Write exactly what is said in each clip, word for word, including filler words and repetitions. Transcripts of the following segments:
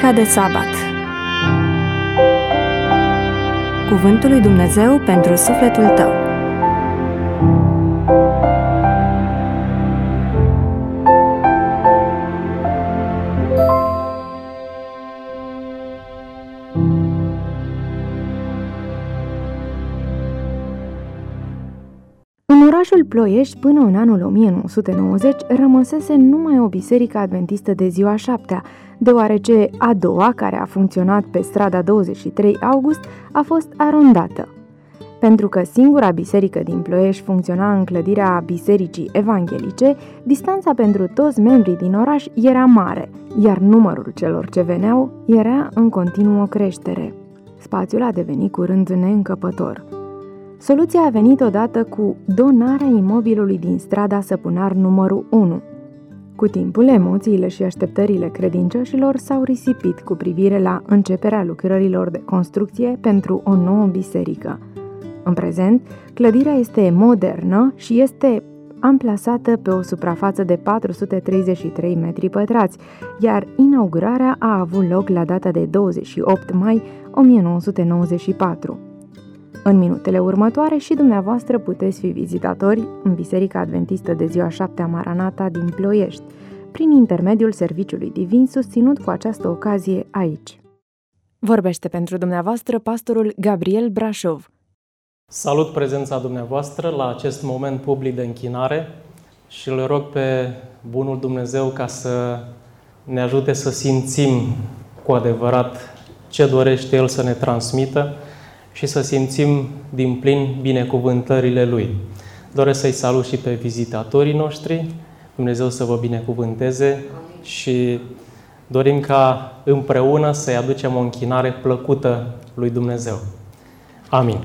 Biserica de Sabat. Cuvântul lui Dumnezeu pentru sufletul tău. În orașul Ploiești, până în anul o mie nouă sute nouăzeci, rămăsese numai o biserică adventistă de ziua șaptea, deoarece a doua, care a funcționat pe strada douăzeci și trei august, a fost arondată. Pentru că singura biserică din Ploiești funcționa în clădirea bisericii evanghelice, distanța pentru toți membrii din oraș era mare, iar numărul celor ce veneau era în continuă creștere. Spațiul a devenit curând neîncăpător. Soluția a venit odată cu donarea imobilului din strada Săpunar numărul unu. Cu timpul, emoțiile și așteptările credincioșilor s-au risipit cu privire la începerea lucrărilor de construcție pentru o nouă biserică. În prezent, clădirea este modernă și este amplasată pe o suprafață de patru sute treizeci și trei metri pătrați, iar inaugurarea a avut loc la data de douăzeci și opt mai o mie nouă sute nouăzeci și patru. În minutele următoare și dumneavoastră puteți fi vizitatori în Biserica Adventistă de ziua șaptea Maranata din Ploiești, prin intermediul Serviciului Divin susținut cu această ocazie aici. Vorbește pentru dumneavoastră pastorul Gabriel Brașov. Salut prezența dumneavoastră la acest moment public de închinare și îl rog pe bunul Dumnezeu ca să ne ajute să simțim cu adevărat ce dorește El să ne transmită și să simțim din plin binecuvântările Lui. Doresc să-i salut și pe vizitatorii noștri, Dumnezeu să vă binecuvânteze și dorim ca împreună să-i aducem o închinare plăcută lui Dumnezeu. Amin.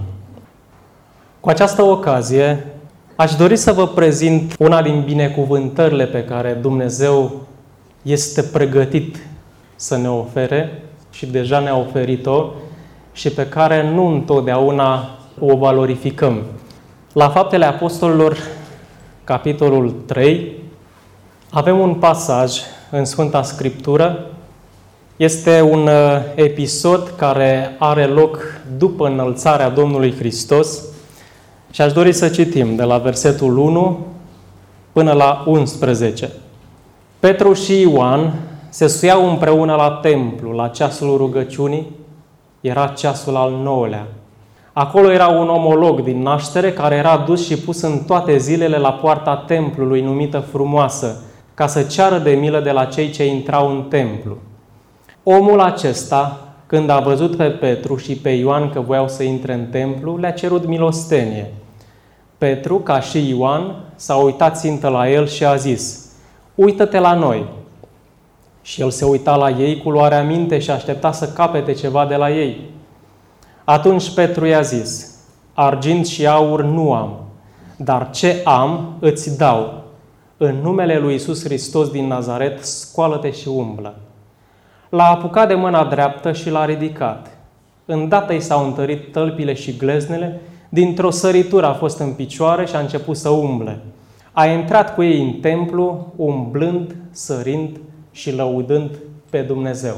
Cu această ocazie, aș dori să vă prezint una din binecuvântările pe care Dumnezeu este pregătit să ne ofere și deja ne-a oferit-o și pe care nu întotdeauna o valorificăm. La Faptele Apostolilor, capitolul trei, avem un pasaj în Sfânta Scriptură. Este un episod care are loc după înălțarea Domnului Hristos și aș dori să citim de la versetul unu până la unsprezece. Petru și Ioan se suiau împreună la templu, la ceasul rugăciunii. Era ceasul al nouălea. Acolo era un omolog din naștere care era dus și pus în toate zilele la poarta templului numită Frumoasă, ca să ceară de milă de la cei ce intrau în templu. Omul acesta, când a văzut pe Petru și pe Ioan că voiau să intre în templu, le-a cerut milostenie. Petru, ca și Ioan, s-a uitat țintă la el și a zis: „Uită-te la noi!” Și el se uita la ei cu luarea minte și aștepta să capete ceva de la ei. Atunci Petru i-a zis: „Argint și aur nu am, dar ce am îți dau. În numele lui Iisus Hristos din Nazaret, scoală-te și umblă.” L-a apucat de mâna dreaptă și l-a ridicat. Îndată i s-au întărit tălpile și gleznele, dintr-o săritură a fost în picioare și a început să umble. A intrat cu ei în templu, umblând, sărind și lăudând pe Dumnezeu.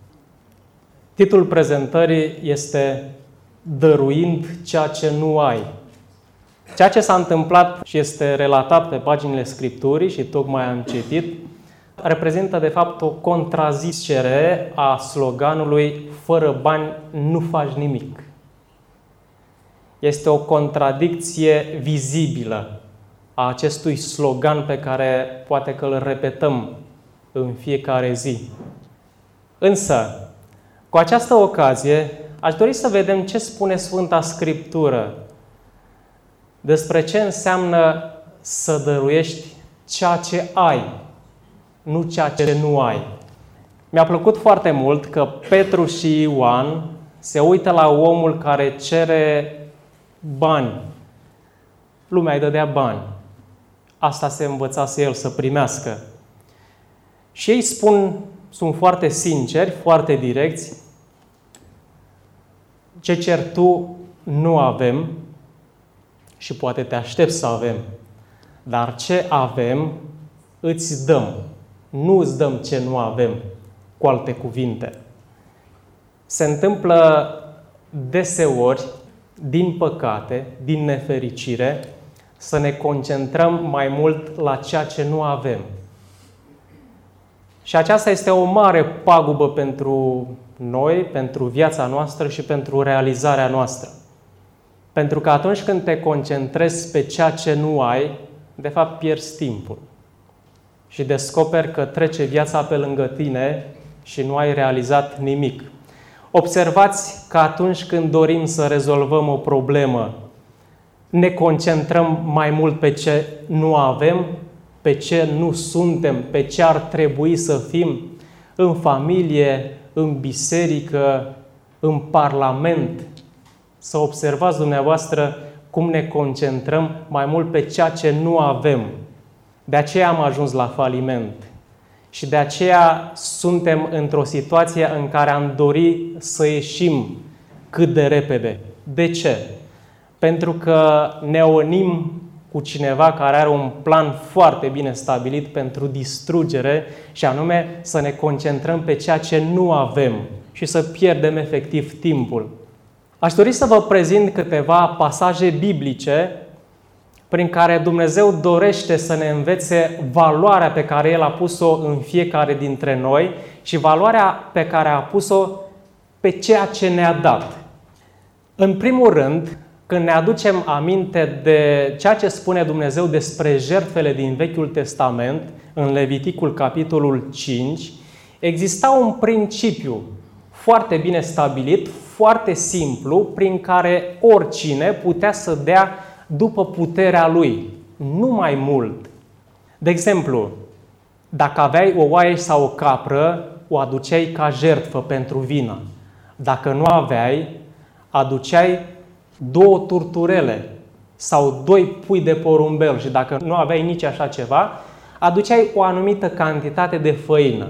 Titlul prezentării este Dăruind ceea ce nu ai. Ceea ce s-a întâmplat și este relatat pe paginile Scripturii și tocmai am citit, reprezintă de fapt o contrazicere a sloganului „Fără bani nu faci nimic”. Este o contradicție vizibilă a acestui slogan pe care poate că îl repetăm în fiecare zi. Însă, cu această ocazie, aș dori să vedem ce spune Sfânta Scriptură despre ce înseamnă să dăruiești ceea ce ai, nu ceea ce nu ai. Mi-a plăcut foarte mult că Petru și Ioan se uită la omul care cere bani. Lumea îi dădea bani. Asta se învățase el să primească. Și ei spun, sunt foarte sinceri, foarte direcți: ce cer tu nu avem și poate te aștepți să avem, dar ce avem îți dăm. Nu îți dăm ce nu avem, cu alte cuvinte. Se întâmplă deseori, din păcate, din nefericire, să ne concentrăm mai mult la ceea ce nu avem. Și aceasta este o mare pagubă pentru noi, pentru viața noastră și pentru realizarea noastră. Pentru că atunci când te concentrezi pe ceea ce nu ai, de fapt pierzi timpul. Și descoperi că trece viața pe lângă tine și nu ai realizat nimic. Observați că atunci când dorim să rezolvăm o problemă, ne concentrăm mai mult pe ce nu avem, pe ce nu suntem, pe ce ar trebui să fim în familie, în biserică, în parlament. Să observați dumneavoastră cum ne concentrăm mai mult pe ceea ce nu avem. De aceea am ajuns la faliment. Și de aceea suntem într-o situație în care am dori să ieșim cât de repede. De ce? Pentru că ne unim cu cineva care are un plan foarte bine stabilit pentru distrugere și anume să ne concentrăm pe ceea ce nu avem și să pierdem efectiv timpul. Aș dori să vă prezint câteva pasaje biblice prin care Dumnezeu dorește să ne învețe valoarea pe care El a pus-o în fiecare dintre noi și valoarea pe care a pus-o pe ceea ce ne-a dat. În primul rând, când ne aducem aminte de ceea ce spune Dumnezeu despre jertfele din Vechiul Testament, în Leviticul capitolul cinci, exista un principiu foarte bine stabilit, foarte simplu, prin care oricine putea să dea după puterea lui, nu mai mult. De exemplu, dacă aveai o oaie sau o capră, o aduceai ca jertfă pentru vină. Dacă nu aveai, aduceai două turturele sau doi pui de porumbel și dacă nu aveai nici așa ceva, aduceai o anumită cantitate de făină.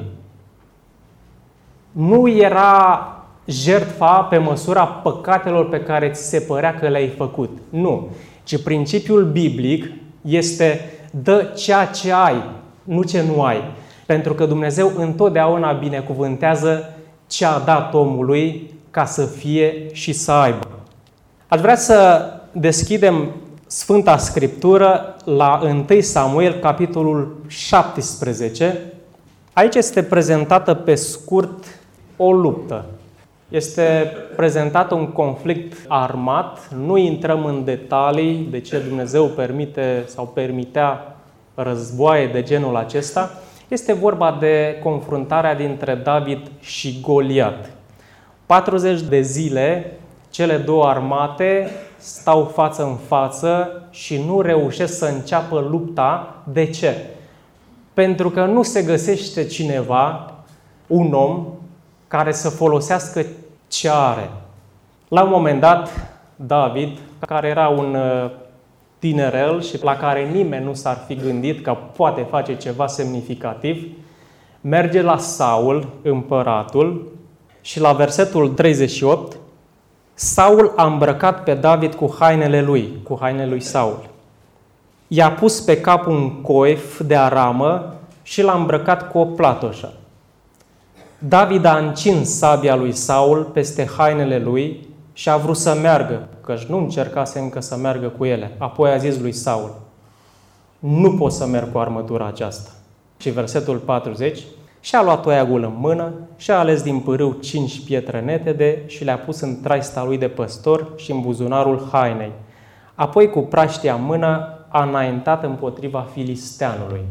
Nu era jertfa pe măsura păcatelor pe care ți se părea că le-ai făcut. Nu. Ci principiul biblic este dă ceea ce ai, nu ce nu ai. Pentru că Dumnezeu întotdeauna binecuvântează ce a dat omului ca să fie și să aibă. Aș vrea să deschidem Sfânta Scriptură la întâi Samuel, capitolul șaptesprezece. Aici este prezentată pe scurt o luptă. Este prezentat un conflict armat, nu intrăm în detalii de ce Dumnezeu permite sau permitea războaie de genul acesta. Este vorba de confruntarea dintre David și Goliat. patruzeci de zile, cele două armate stau față în față și nu reușesc să înceapă lupta. De ce? Pentru că nu se găsește cineva, un om, care să folosească ce are. La un moment dat, David, care era un tinerel și la care nimeni nu s-ar fi gândit că poate face ceva semnificativ, merge la Saul, împăratul, și la versetul treizeci și opt, Saul a îmbrăcat pe David cu hainele lui, cu hainele lui Saul. I-a pus pe cap un coif de aramă și l-a îmbrăcat cu o platoșă. David a încins sabia lui Saul peste hainele lui și a vrut să meargă, căci nu încercase încă să meargă cu ele. Apoi a zis lui Saul, nu pot să merg cu armătura aceasta. Și versetul patruzeci, și-a luat toiagul în mână și-a ales din pârâu cinci pietre netede și le-a pus în traista lui de păstor și în buzunarul hainei. Apoi cu praștia în mână a înaintat împotriva filisteanului.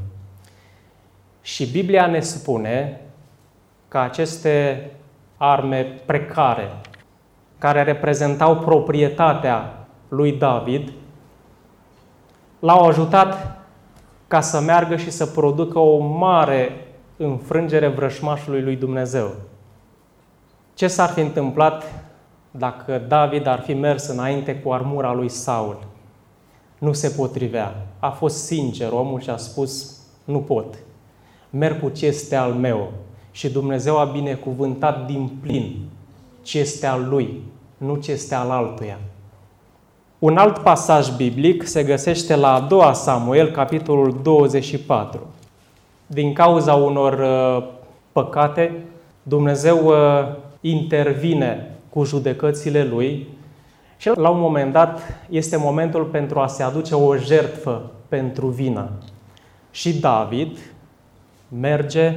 Și Biblia ne spune că aceste arme precare, care reprezentau proprietatea lui David, l-au ajutat ca să meargă și să producă o mare înfrângere vrășmașului lui Dumnezeu. Ce s-ar fi întâmplat dacă David ar fi mers înainte cu armura lui Saul? Nu se potrivea. A fost sincer omul și a spus, nu pot. Merg cu ce este al meu. Și Dumnezeu a binecuvântat din plin ce este al lui, nu ce este al altuia. Un alt pasaj biblic se găsește la a doua Samuel, capitolul douăzeci și patru. Din cauza unor uh, păcate, Dumnezeu uh, intervine cu judecățile lui și la un moment dat este momentul pentru a se aduce o jertfă pentru vină. Și David merge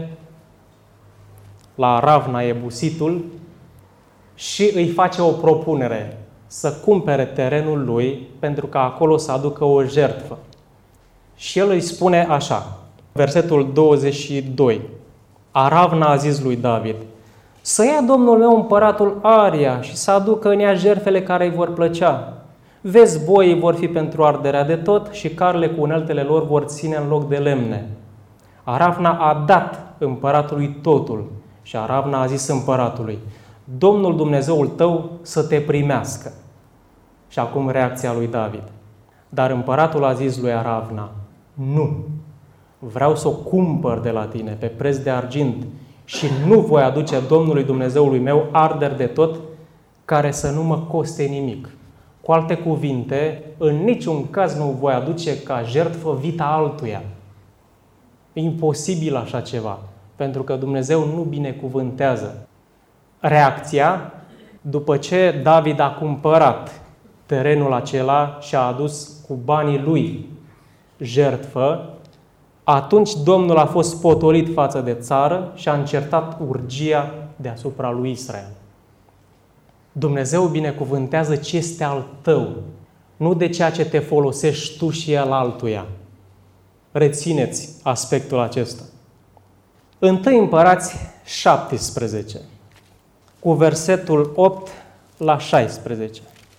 la Ravna Ebusitul și îi face o propunere să cumpere terenul lui pentru ca acolo să aducă o jertfă. Și el îi spune așa, versetul douăzeci și doi. Aravna a zis lui David: să ia domnul meu împăratul aria și să aducă în ea jertfele care îi vor plăcea. Vezi, boii vor fi pentru arderea de tot și carele cu uneltele lor vor ține în loc de lemne. Aravna a dat împăratului totul și Aravna a zis împăratului: Domnul Dumnezeul tău să te primească. Și acum reacția lui David. Dar împăratul a zis lui Aravna: nu, vreau să o cumpăr de la tine pe preț de argint și nu voi aduce Domnului Dumnezeului meu arderi de tot care să nu mă coste nimic. Cu alte cuvinte, în niciun caz nu voi aduce ca jertfă vita altuia. E imposibil așa ceva, pentru că Dumnezeu nu binecuvântează. Reacția, după ce David a cumpărat terenul acela și a adus cu banii lui jertfă, atunci Domnul a fost potolit față de țară și a încertat urgia deasupra lui Israel. Dumnezeu binecuvântează ce este al tău, nu de ceea ce te folosești tu și el altuia. Rețineți aspectul acesta. Întâi Împărați șaptesprezece, cu versetul opt la șaisprezece.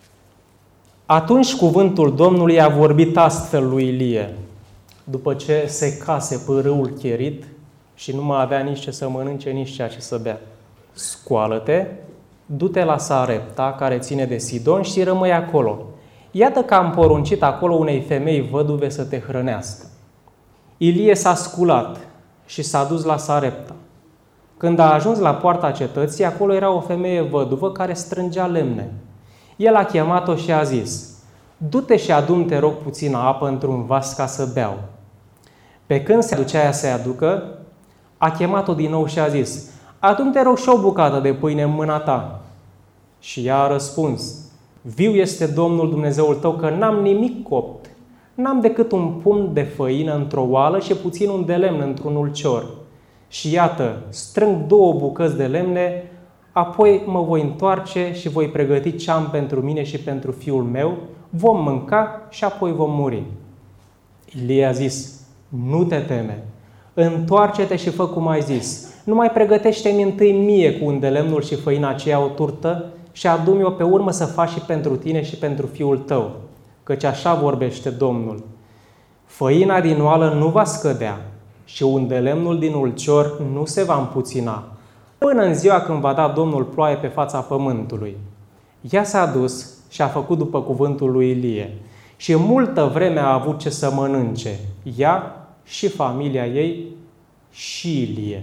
Atunci cuvântul Domnului a vorbit astfel lui Ilie, după ce secase pârâul Cherit și nu mai avea nici ce să mănânce, nici ceea ce să bea. Scoală-te, du-te la Sarepta, care ține de Sidon, și rămâi acolo. Iată că am poruncit acolo unei femei văduve să te hrănească. Ilie s-a sculat și s-a dus la Sarepta. Când a ajuns la poarta cetății, acolo era o femeie văduvă care strângea lemne. El a chemat-o și a zis: du-te și adu-mi, te rog, puțină apă într-un vas ca să beau. Pe când se ducea ea să-i aducă, a chemat-o din nou și a zis: adu-mi, te rog, și o bucată de pâine în mâna ta. Și ea a răspuns: viu este Domnul Dumnezeul tău că n-am nimic copt. N-am decât un pumn de făină într-o oală și puțin un de lemn într-un ulcior. Și iată, strâng două bucăți de lemne, apoi mă voi întoarce și voi pregăti ce am pentru mine și pentru fiul meu, vom mânca și apoi vom muri. Ilie a zis: nu te teme, întoarce-te și fă cum ai zis. Numai pregătește-mi întâi mie cu un de lemnul și făina aceea o turtă și adu-mi-o pe urmă să faci și pentru tine și pentru fiul tău, căci așa vorbește Domnul. Făina din oală nu va scădea și un de lemnul din ulcior nu se va împuțina, până în ziua când va da Domnul ploaie pe fața pământului. Ea s-a dus și a făcut după cuvântul lui Ilie și multă vreme a avut ce să mănânce, ea și familia ei și Ilie.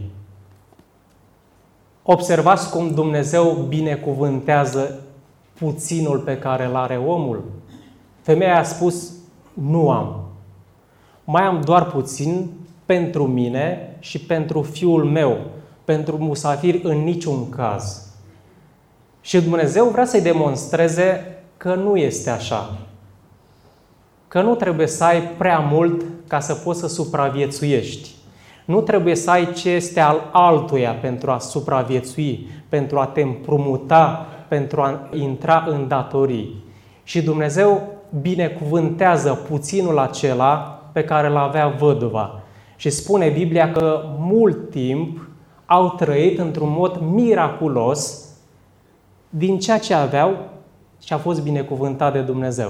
Observați cum Dumnezeu binecuvântează puținul pe care îl are omul. Femeia a spus: nu am. Mai am doar puțin pentru mine și pentru fiul meu, pentru musafiri în niciun caz. Și Dumnezeu vrea să-i demonstreze că nu este așa. Că nu trebuie să ai prea mult ca să poți să supraviețuiești. Nu trebuie să ai ce este al altuia pentru a supraviețui, pentru a te împrumuta, pentru a intra în datorii. Și Dumnezeu binecuvântează puținul acela pe care îl avea văduva. Și spune Biblia că mult timp au trăit într-un mod miraculos din ceea ce aveau și a fost binecuvântat de Dumnezeu.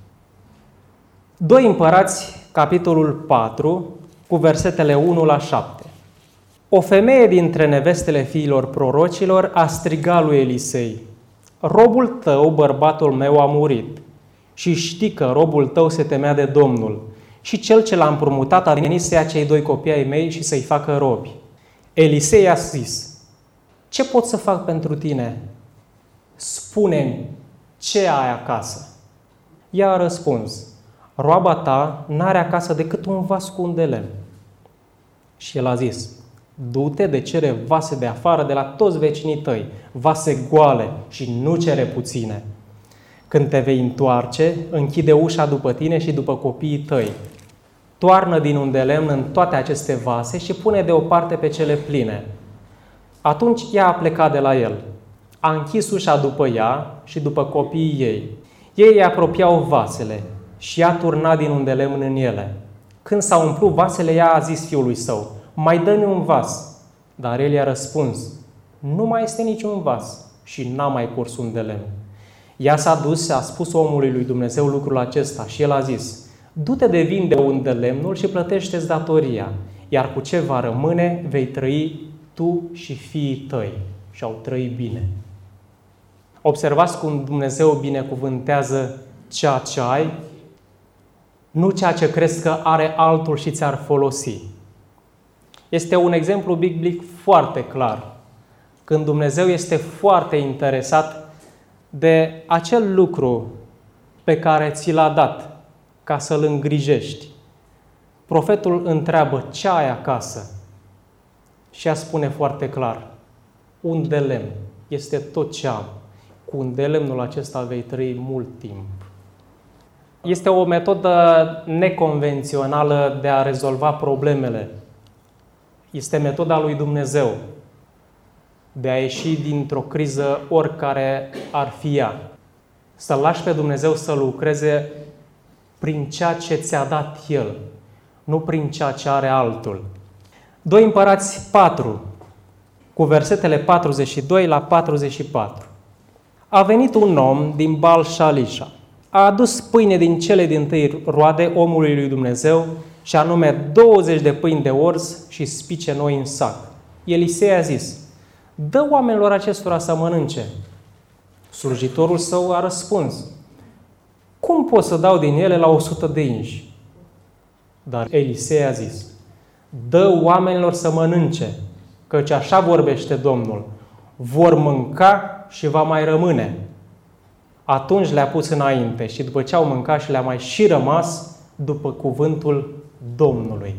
doi Împărați, capitolul patru, cu versetele unu la șapte. O femeie dintre nevestele fiilor prorocilor a strigat lui Elisei: robul tău, bărbatul meu, a murit și știi că robul tău se temea de Domnul și cel ce l-a împrumutat a venit să ia cei doi copii ai mei și să-i facă robi. Elisei a zis: ce pot să fac pentru tine? Spune-mi, ce ai acasă? Ea a răspuns: roaba ta n-are acasă decât un vas cu un de lemn. Și el a zis: Du-te de cere vase de afară de la toți vecinii tăi, vase goale și nu cere puține. Când te vei întoarce, închide ușa după tine și după copiii tăi. Toarnă din un de lemn în toate aceste vase și pune deoparte pe cele pline. Atunci ea a plecat de la el. A închis ușa după ea și după copiii ei. Ei îi apropiau vasele și ea turna din un de lemn în ele. Când s-au umplut vasele, ea a zis fiului său: mai dă-mi un vas. Dar el i-a răspuns: nu mai este niciun vas. Și n-a mai purs un de lemn. Ea s-a dus și a spus omului lui Dumnezeu lucrul acesta și el a zis: du-te de vinde un de lemnul și plătește-ți datoria, iar cu ce va rămâne vei trăi tu și fiii tăi. Și au trăit bine. Observați cum Dumnezeu binecuvântează ceea ce ai, nu ceea ce crezi că are altul și ți-ar folosi. Este un exemplu biblic foarte clar, când Dumnezeu este foarte interesat de acel lucru pe care ți l-a dat ca să-l îngrijești. Profetul întreabă: ce ai acasă? Și ea spune foarte clar: un de lemn, este tot ce am. Cu un de lemnul acesta vei trăi mult timp. Este o metodă neconvențională de a rezolva problemele. Este metoda lui Dumnezeu de a ieși dintr-o criză oricare ar fi ea. Să-L lași pe Dumnezeu să lucreze prin ceea ce ți-a dat El, nu prin ceea ce are altul. doi Împărați patru, cu versetele patruzeci și doi la patruzeci și patru. A venit un om din Baal Shalisha. A adus pâine din cele dintâi roade omului lui Dumnezeu, și anume douăzeci de pâini de orz și spice noi în sac. Elisei a zis: dă oamenilor acestora să mănânce. Slujitorul său a răspuns: cum pot să dau din ele la o sută de inși? Dar Elisei a zis: dă oamenilor să mănânce, căci așa vorbește Domnul: vor mânca și va mai rămâne. Atunci le-a pus înainte și după ce au mâncat și le-a mai și rămas, după cuvântul Domnului.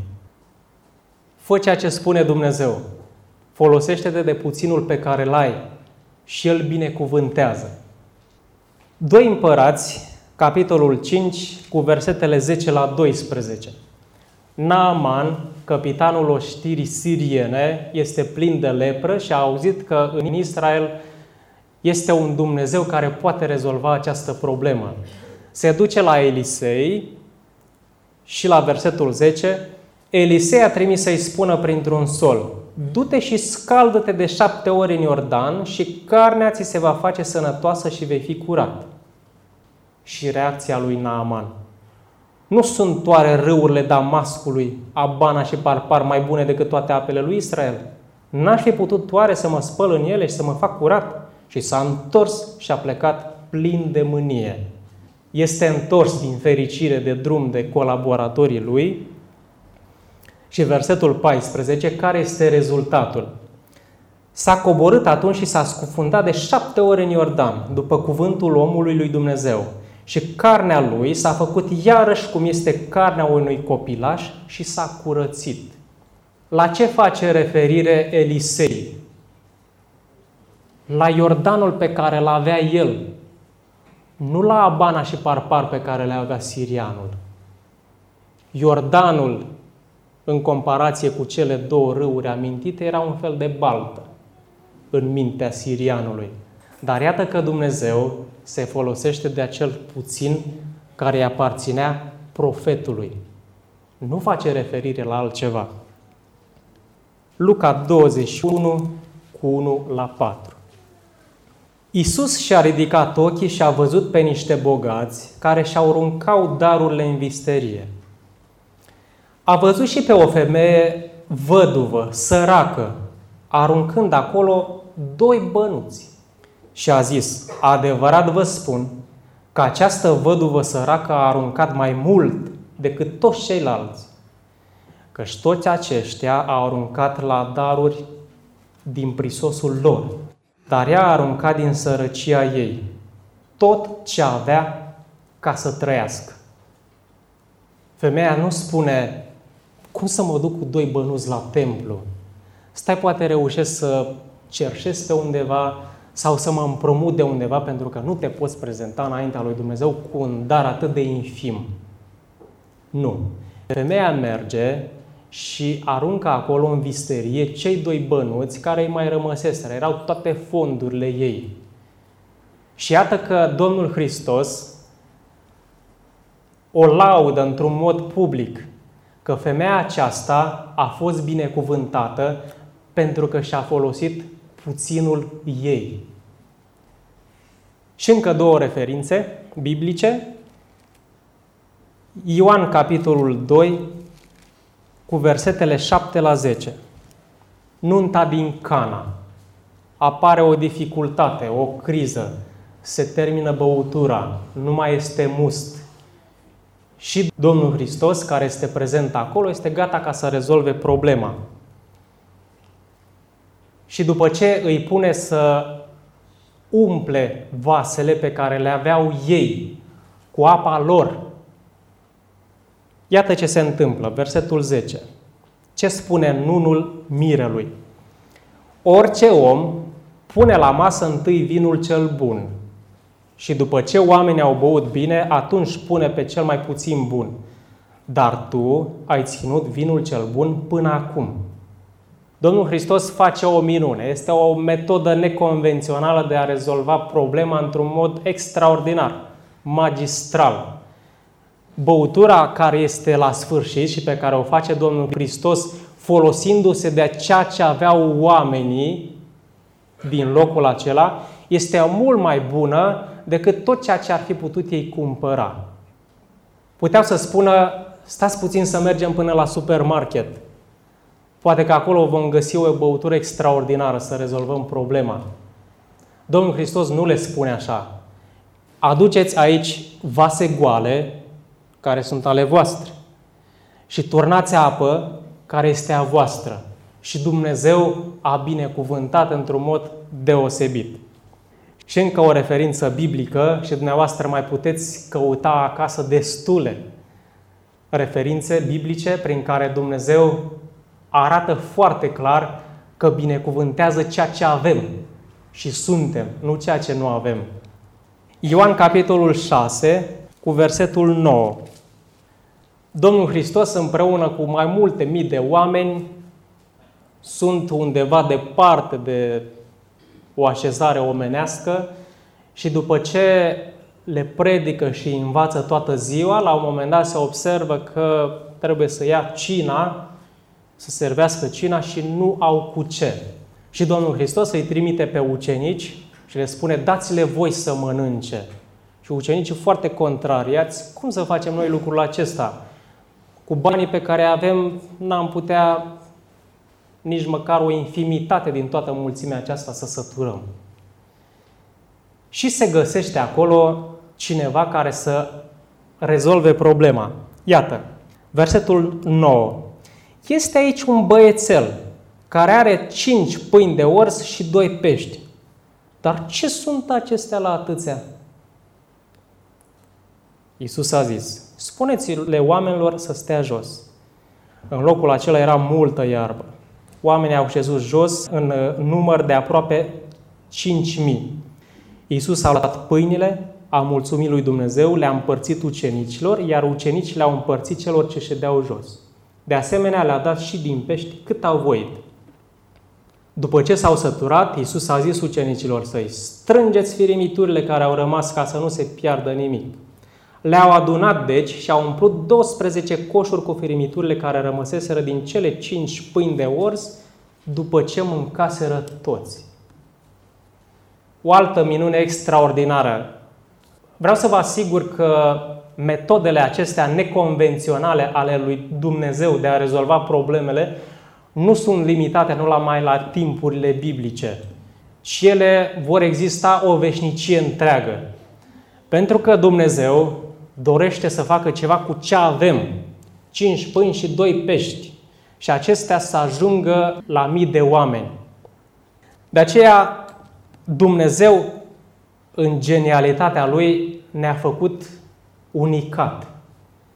Fă ceea ce spune Dumnezeu. Folosește-te de puținul pe care l-ai și El binecuvântează. doi Împărați, capitolul cinci, cu versetele zece la doisprezece. Naaman, capitanul oștirii siriene, este plin de lepră și a auzit că în Israel este un Dumnezeu care poate rezolva această problemă. Se duce la Elisei și la versetul zece, Elisei a trimis să-i spună printr-un sol: du-te și scaldă-te de șapte ori în Iordan și carnea ți se va face sănătoasă și vei fi curat. Și reacția lui Naaman: nu sunt oare râurile Damascului, Abana și Parpar mai bune decât toate apele lui Israel? N-aș fi putut oare să mă spăl în ele și să mă fac curat? Și s-a întors și a plecat plin de mânie. Este întors din fericire de drum de colaboratorii lui. Și versetul paisprezece, care este rezultatul? S-a coborât atunci și s-a scufundat de șapte ori în Iordan, după cuvântul omului lui Dumnezeu. Și carnea lui s-a făcut iarăși cum este carnea unui copilaș și s-a curățit. La ce face referire Elisei? La Iordanul pe care îl avea el, nu la Abana și Parpar pe care le avea sirianul. Iordanul, în comparație cu cele două râuri amintite, era un fel de baltă în mintea sirianului. Dar iată că Dumnezeu se folosește de acel puțin care îi aparținea profetului. Nu face referire la altceva. Luca douăzeci și unu, cu unu la patru. Iisus și-a ridicat ochii și a văzut pe niște bogați care și-au aruncau darurile în visterie. A văzut și pe o femeie văduvă, săracă, aruncând acolo doi bănuți. Și a zis: adevărat vă spun că această văduvă săracă a aruncat mai mult decât toți ceilalți, căci toți aceștia au aruncat la daruri din prisosul lor, dar ea a aruncat din sărăcia ei tot ce avea ca să trăiască. Femeia nu spune: cum să mă duc cu doi bănuți la templu? Stai, poate reușesc să cerșesc pe undeva sau să mă împrumut de undeva, pentru că nu te poți prezenta înaintea lui Dumnezeu cu un dar atât de infim. Nu. Femeia merge și aruncă acolo în visterie cei doi bănuți care îi mai rămăseseră. Erau toate fondurile ei. Și iată că Domnul Hristos o laudă într-un mod public, că femeia aceasta a fost binecuvântată pentru că și-a folosit puținul ei. Și încă două referințe biblice. Ioan, capitolul doi, cu versetele șapte la zece. Nunta din Cana. Apare o dificultate, o criză. Se termină băutura, nu mai este must. Și Domnul Hristos, care este prezent acolo, este gata ca să rezolve problema. Și după ce îi pune să umple vasele pe care le aveau ei cu apa lor, iată ce se întâmplă, versetul zece. Ce spune nunul mirelui? Orice om pune la masă întâi vinul cel bun și după ce oamenii au băut bine, atunci pune pe cel mai puțin bun. Dar tu ai ținut vinul cel bun până acum. Domnul Hristos face o minune. Este o metodă neconvențională de a rezolva problema într-un mod extraordinar, magistral. Băutura care este la sfârșit și pe care o face Domnul Hristos folosindu-se de ceea ce aveau oamenii din locul acela, este mult mai bună decât tot ceea ce ar fi putut ei cumpăra. Puteau să spună, stați puțin să mergem până la supermarket. Poate că acolo vom găsi o băutură extraordinară să rezolvăm problema. Domnul Hristos nu le spune așa. Aduceți aici vase goale, care sunt ale voastre, și turnați apă, care este a voastră. Și Dumnezeu a binecuvântat într-un mod deosebit. Și încă o referință biblică, și dumneavoastră mai puteți căuta acasă destule referințe biblice prin care Dumnezeu arată foarte clar că binecuvântează ceea ce avem și suntem, nu ceea ce nu avem. Ioan, capitolul șase, cu versetul nouă. Domnul Hristos împreună cu mai multe mii de oameni sunt undeva departe de o așezare omenească și după ce le predică și învață toată ziua, la un moment dat se observă că trebuie să ia cina, să servească cina și nu au cu ce. Și Domnul Hristos îi trimite pe ucenici și le spune, dați-le voi să mănânce. Și ucenicii foarte contrariați, cum să facem noi lucrul acesta? Cu banii pe care avem, n-am putea nici măcar o infimitate din toată mulțimea aceasta să săturăm. Și se găsește acolo cineva care să rezolve problema. Iată, versetul nouă. Este aici un băiețel care are cinci pâini de ors și doi pești. Dar ce sunt acestea la atâția? Iisus a zis, spuneți-le oamenilor să stea jos. În locul acela era multă iarbă. Oamenii au șezut jos în număr de aproape cinci mii. Iisus a luat pâinile, a mulțumit lui Dumnezeu, le-a împărțit ucenicilor, iar ucenicii le-au împărțit celor ce ședeau jos. De asemenea, le-a dat și din pești cât au voit. După ce s-au săturat, Iisus a zis ucenicilor săi, strângeți firimiturile care au rămas ca să nu se piardă nimic. Le-au adunat deci și au umplut douăsprezece coșuri cu firimiturile care rămăseseră din cele cinci pâini de ors după ce mâncaseră toți. O altă minune extraordinară. Vreau să vă asigur că metodele acestea neconvenționale ale lui Dumnezeu de a rezolva problemele nu sunt limitate numai la timpurile biblice, ci ele vor exista o veșnicie întreagă. Pentru că Dumnezeu dorește să facă ceva cu ce avem, cinci pâini și doi pești, și acestea să ajungă la mii de oameni. De aceea, Dumnezeu, în genialitatea Lui, ne-a făcut unicat.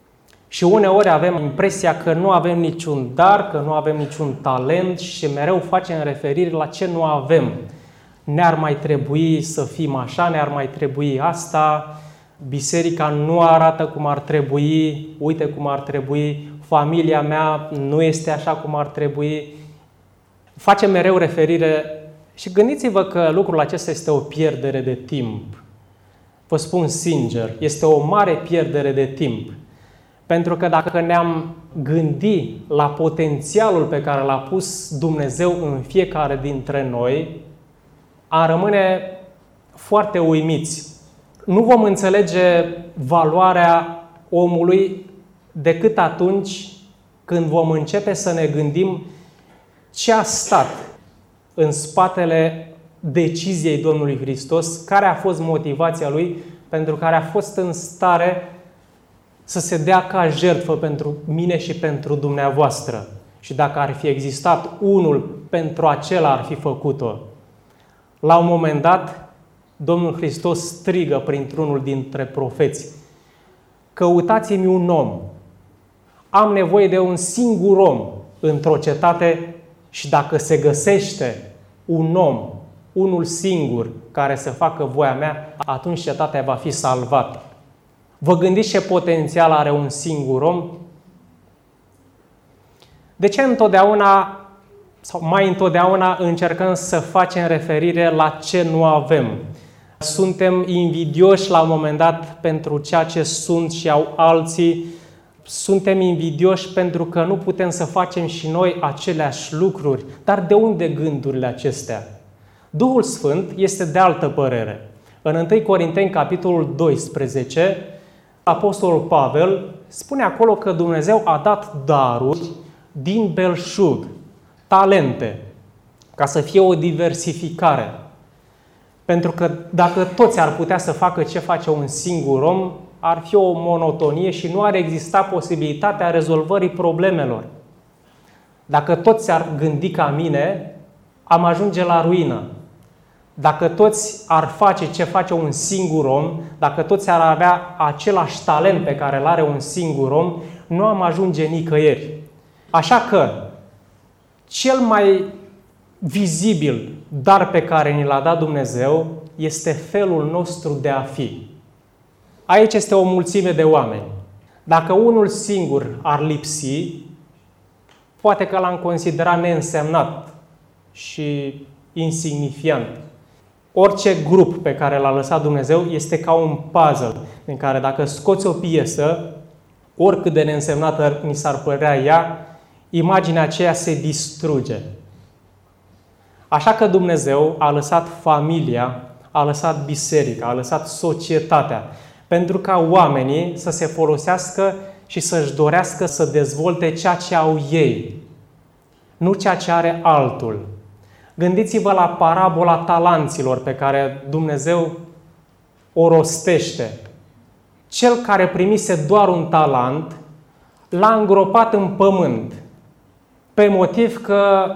Și uneori avem impresia că nu avem niciun dar, că nu avem niciun talent și mereu facem referire la ce nu avem. Ne-ar mai trebui să fim așa, ne-ar mai trebui asta, biserica nu arată cum ar trebui, uite cum ar trebui, familia mea nu este așa cum ar trebui. Facem mereu referire și gândiți-vă că lucrul acesta este o pierdere de timp. Vă spun sincer, este o mare pierdere de timp. Pentru că dacă ne-am gândit la potențialul pe care l-a pus Dumnezeu în fiecare dintre noi, am rămâne foarte uimiți. Nu vom înțelege valoarea omului decât atunci când vom începe să ne gândim ce a stat în spatele deciziei Domnului Hristos, care a fost motivația Lui pentru care a fost în stare să se dea ca jertfă pentru mine și pentru dumneavoastră. Și dacă ar fi existat unul, pentru acela ar fi făcut-o. La un moment dat, Domnul Hristos strigă printr-unul dintre profeți: căutați-mi un om. Am nevoie de un singur om într-o cetate și dacă se găsește un om, unul singur, care să facă voia mea, atunci cetatea va fi salvată. Vă gândiți ce potențial are un singur om? De ce întotdeauna, sau mai întotdeauna, încercăm să facem referire la ce nu avem? Suntem invidioși la un moment dat pentru ceea ce sunt și au alții. Suntem invidioși pentru că nu putem să facem și noi aceleași lucruri. Dar de unde gândurile acestea? Duhul Sfânt este de altă părere. În întâi Corinteni, capitolul doisprezece, Apostolul Pavel spune acolo că Dumnezeu a dat daruri din belșug, talente, ca să fie o diversificare. Pentru că dacă toți ar putea să facă ce face un singur om, ar fi o monotonie și nu ar exista posibilitatea rezolvării problemelor. Dacă toți ar gândi ca mine, am ajunge la ruină. Dacă toți ar face ce face un singur om, dacă toți ar avea același talent pe care îl are un singur om, nu am ajunge nicăieri. Așa că, cel mai vizibil dar pe care ni l-a dat Dumnezeu este felul nostru de a fi. Aici este o mulțime de oameni. Dacă unul singur ar lipsi, poate că l-am considerat neînsemnat și insignifiant. Orice grup pe care l-a lăsat Dumnezeu este ca un puzzle în care dacă scoți o piesă, oricât de neînsemnată ni s-ar părea ea, imaginea aceea se distruge. Așa că Dumnezeu a lăsat familia, a lăsat biserica, a lăsat societatea, pentru ca oamenii să se folosească și să-și dorească să dezvolte ceea ce au ei, nu ceea ce are altul. Gândiți-vă la parabola talanților pe care Dumnezeu o rostește. Cel care primise doar un talent l-a îngropat în pământ, pe motiv că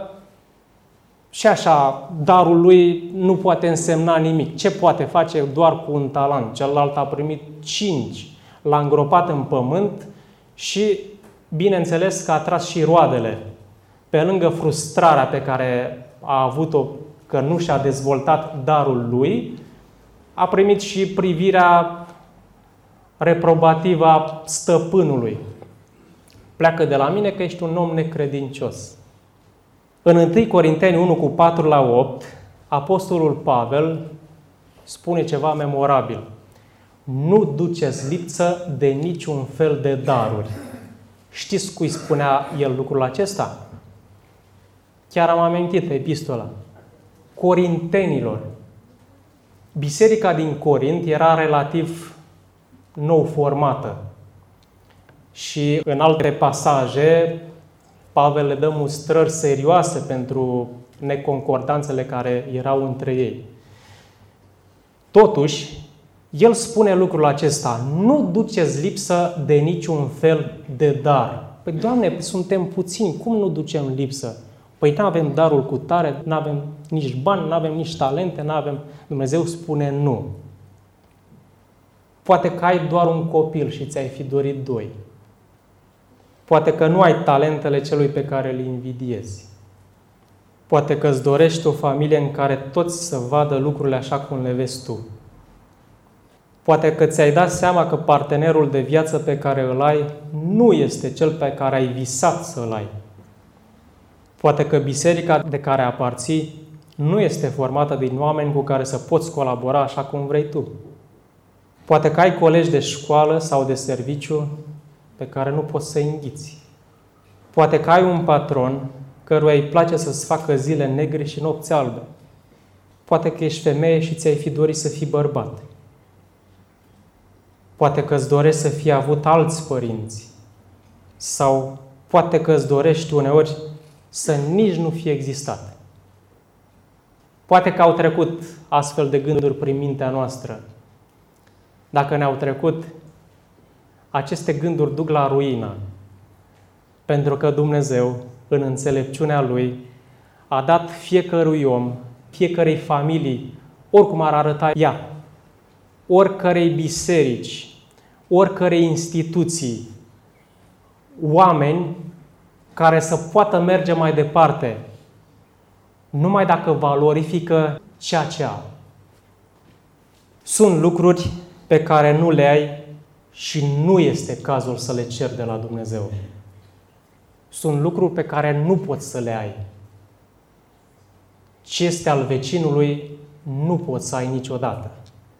și așa darul lui nu poate însemna nimic. Ce poate face doar cu un talent? Celălalt a primit cinci, l-a îngropat în pământ și, bineînțeles, că a tras și roadele. Pe lângă frustrarea pe care a avut-o că nu și-a dezvoltat darul lui, a primit și privirea reprobativă a stăpânului. Pleacă de la mine că ești un om necredincios. În întâi Corinteni unu cu patru la opt, Apostolul Pavel spune ceva memorabil. Nu duceți lipsă de niciun fel de daruri. Știți cui spunea el lucrul acesta? Chiar am amintit epistola. Corintenilor. Biserica din Corint era relativ nou formată. Și în alte pasaje, Pavel le dă mustrări serioase pentru neconcordanțele care erau între ei. Totuși, el spune lucrul acesta: nu duceți lipsă de niciun fel de dar. Păi, Doamne, suntem puțini, cum nu ducem lipsă? Păi nu avem darul cu tare, nu avem nici bani, nu avem nici talente, nu avem... Dumnezeu spune nu. Poate că ai doar un copil și ți-ai fi dorit doi. Poate că nu ai talentele celui pe care îl invidiezi. Poate că îți dorești o familie în care toți să vadă lucrurile așa cum le vezi tu. Poate că ți-ai dat seama că partenerul de viață pe care îl ai nu este cel pe care ai visat să îl ai. Poate că biserica de care aparții nu este formată din oameni cu care să poți colabora așa cum vrei tu. Poate că ai colegi de școală sau de serviciu pe care nu poți să-i înghiți. Poate că ai un patron căruia îi place să-ți facă zile negre și nopți albe. Poate că ești femeie și ți-ai fi dorit să fii bărbat. Poate că îți dorești să fii avut alți părinți. Sau poate că îți dorești uneori să nici nu fie existat. Poate că au trecut astfel de gânduri prin mintea noastră. Dacă ne-au trecut, aceste gânduri duc la ruină. Pentru că Dumnezeu, în înțelepciunea Lui, a dat fiecărui om, fiecărei familii, oricum ar arăta ea, oricărei biserici, oricărei instituții, oameni care să poată merge mai departe, numai dacă valorifică ceea ce au. Sunt lucruri pe care nu le ai și nu este cazul să le ceri de la Dumnezeu. Sunt lucruri pe care nu poți să le ai. Ce este al vecinului nu poți să ai niciodată.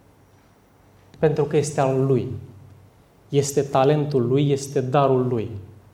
Pentru că este al lui. Este talentul lui, este darul lui.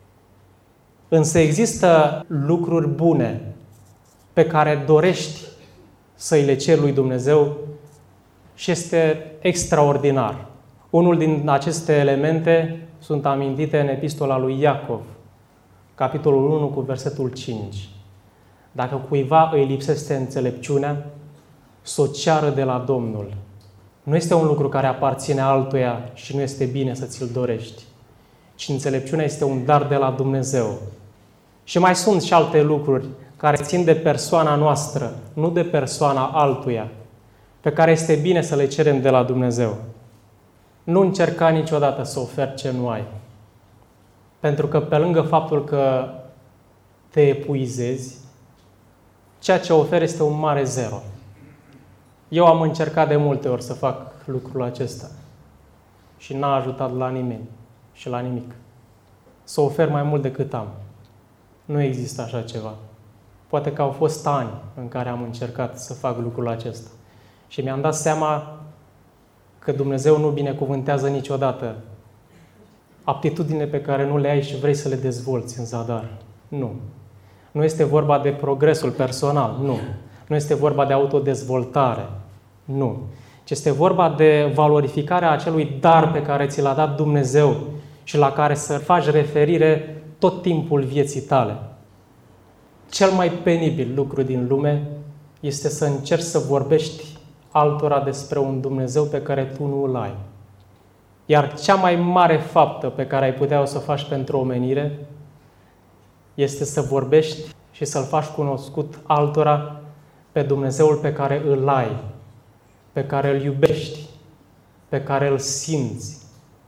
Însă există lucruri bune pe care dorești să-i le ceri lui Dumnezeu și este extraordinar. Unul din aceste elemente sunt amintite în epistola lui Iacov, capitolul unu cu versetul cinci. Dacă cuiva îi lipsește înțelepciunea, să o ceară de la Domnul. Nu este un lucru care aparține altuia și nu este bine să ți-l dorești, ci înțelepciunea este un dar de la Dumnezeu. Și mai sunt și alte lucruri care țin de persoana noastră, nu de persoana altuia, pe care este bine să le cerem de la Dumnezeu. Nu încerca niciodată să oferi ce nu ai. Pentru că pe lângă faptul că te epuizezi, ceea ce oferi este un mare zero. Eu am încercat de multe ori să fac lucrul acesta și n-a ajutat la nimeni și la nimic. Să ofer mai mult decât am. Nu există așa ceva. Poate că au fost ani în care am încercat să fac lucrul acesta. Și mi-am dat seama că Dumnezeu nu binecuvântează niciodată aptitudine pe care nu le ai și vrei să le dezvolți în zadar. Nu. Nu este vorba de progresul personal. Nu. Nu este vorba de autodezvoltare. Nu. Ci este vorba de valorificarea acelui dar pe care ți l-a dat Dumnezeu și la care să faci referire tot timpul vieții tale. Cel mai penibil lucru din lume este să încerci să vorbești altora despre un Dumnezeu pe care tu nu îl ai. Iar cea mai mare faptă pe care ai putea să o faci pentru omenire este să vorbești și să-L faci cunoscut altora pe Dumnezeul pe care îl ai, pe care îl iubești, pe care îl simți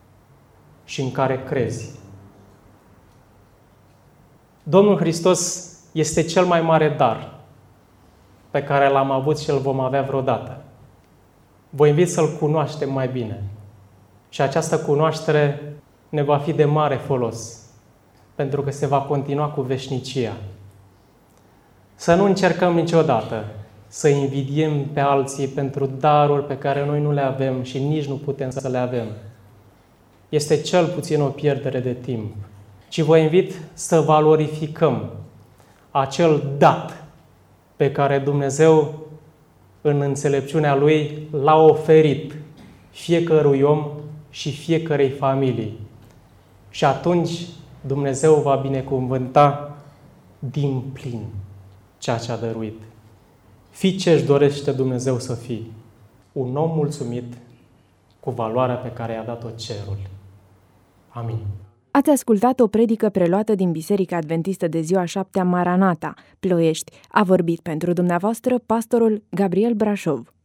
și în care crezi. Domnul Hristos este cel mai mare dar pe care l-am avut și îl vom avea vreodată. Vă invit să-L cunoaștem mai bine. Și această cunoaștere ne va fi de mare folos, pentru că se va continua cu veșnicia. Să nu încercăm niciodată să invidiem pe alții pentru daruri pe care noi nu le avem și nici nu putem să le avem. Este cel puțin o pierdere de timp. Ci vă invit să valorificăm acel dat pe care Dumnezeu, în înțelepciunea Lui, l-a oferit fiecărui om și fiecărei familii. Și atunci Dumnezeu va binecuvânta din plin ceea ce a dăruit. Fii ce își dorește Dumnezeu să fii. Un om mulțumit cu valoarea pe care i-a dat-o cerul. Amin. Ați ascultat o predică preluată din Biserica Adventistă de Ziua Șaptea Maranata, Ploiești. A vorbit pentru dumneavoastră pastorul Gabriel Brașov.